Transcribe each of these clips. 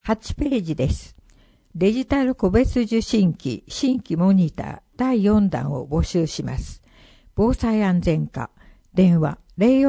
8ページです。デジタル個別受信機新規モニター第4弾を募集します。防災安全課電話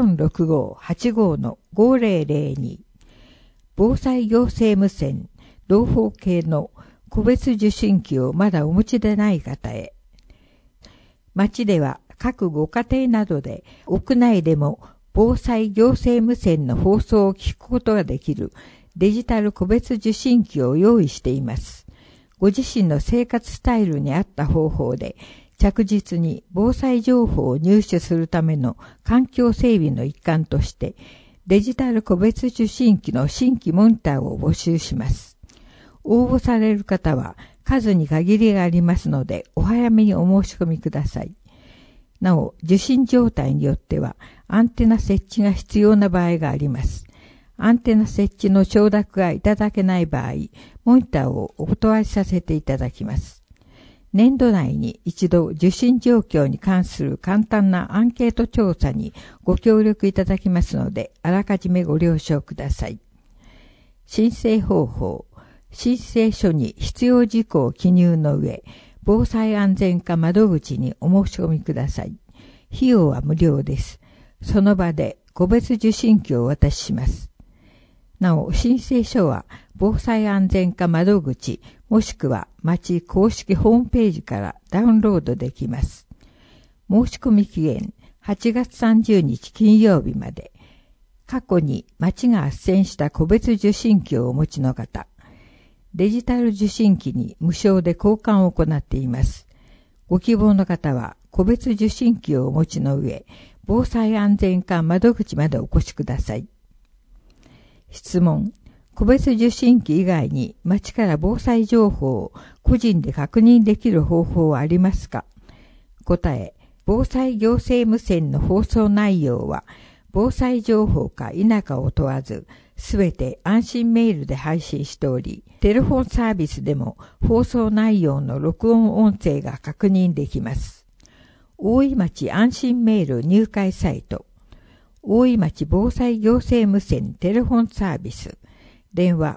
0465-85-5002 防災行政無線同方系の個別受信機をまだお持ちでない方へ。町では各ご家庭などで屋内でも防災行政無線の放送を聞くことができるデジタル個別受信機を用意しています。ご自身の生活スタイルに合った方法で着実に防災情報を入手するための環境整備の一環としてデジタル個別受信機の新規モニターを募集します。応募される方は数に限りがありますのでお早めにお申し込みください。なお、受信状態によってはアンテナ設置が必要な場合があります。アンテナ設置の承諾がいただけない場合、モニターをお断りさせていただきます。年度内に一度受信状況に関する簡単なアンケート調査にご協力いただきますので、あらかじめご了承ください。申請方法。申請書に必要事項を記入の上、防災安全課窓口にお申し込みください。費用は無料です。その場で個別受信機をお渡しします。なお、申請書は防災安全課窓口もしくは町公式ホームページからダウンロードできます。申し込み期限8月30日金曜日まで。過去に町が斡旋した個別受信機をお持ちの方、デジタル受信機に無償で交換を行っています。ご希望の方は個別受信機をお持ちの上、防災安全課窓口までお越しください。質問。個別受信機以外に町から防災情報を個人で確認できる方法はありますか？答え。防災行政無線の放送内容は防災情報か否かを問わず、すべて安心メールで配信しており、テレフォンサービスでも放送内容の録音音声が確認できます。大井町安心メール入会サイト。大井町防災行政無線テレフォンサービス。電話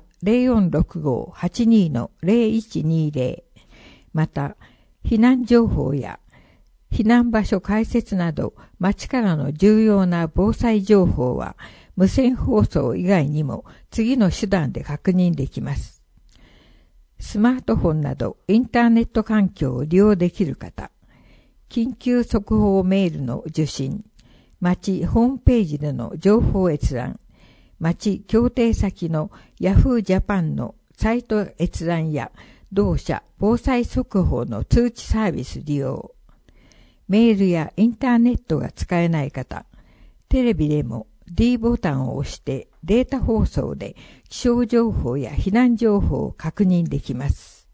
0465-82-0120。また、避難情報や避難場所開設など町からの重要な防災情報は無線放送以外にも次の手段で確認できます。スマートフォンなどインターネット環境を利用できる方、緊急速報メールの受信、町ホームページでの情報閲覧、町協定先のヤフージャパンのサイト閲覧や同社防災速報の通知サービス利用、メールやインターネットが使えない方、テレビでも D ボタンを押してデータ放送で気象情報や避難情報を確認できます。